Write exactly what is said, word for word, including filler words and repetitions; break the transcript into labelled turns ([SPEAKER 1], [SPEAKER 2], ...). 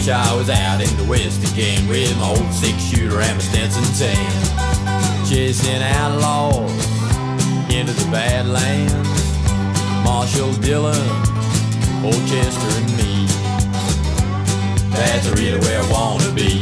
[SPEAKER 1] wish I was out in the west again with my old six-shooter and my Stetson ten, chasing outlaws into the Badlands. Marshall Dillon, Old Chester and me, that's really where I wanna be.